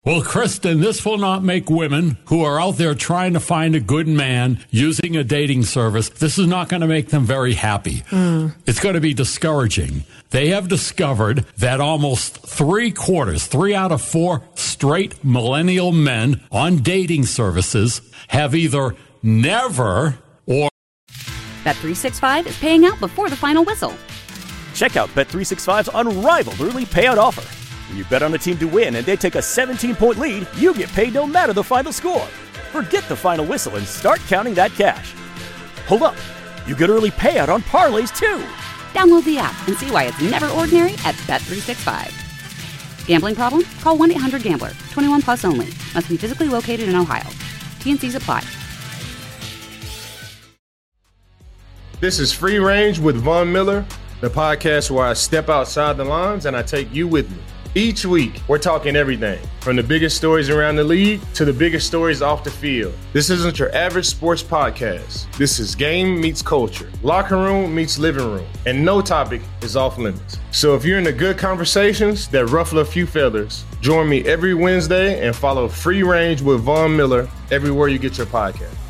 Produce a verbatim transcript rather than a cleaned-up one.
Well, Kristen, this will not make women who are out there trying to find a good man using a dating service, this is not going to make them very happy. Mm. It's going to be discouraging. They have discovered that almost three quarters, three out of four straight millennial men on dating services have either never or... Bet three sixty-five is paying out before the final whistle. Check out Bet three sixty-five's unrivaled early payout offer. When you bet on a team to win and they take a seventeen-point lead, you get paid no matter the final score. Forget the final whistle and start counting that cash. Hold up. You get early payout on parlays, too. Download the app and see why it's never ordinary at Bet three sixty-five. Gambling problem? Call one eight hundred gambler. twenty-one plus only. Must be physically located in Ohio. T N Cs apply. This is Free Range with Von Miller, the podcast where I step outside the lines and I take you with me. Each week, we're talking everything from the biggest stories around the league to the biggest stories off the field. This isn't your average sports podcast. This is game meets culture, locker room meets living room, and no topic is off limits. So if you're into good conversations that ruffle a few feathers, join me every Wednesday and follow Free Range with Von Miller everywhere you get your podcast.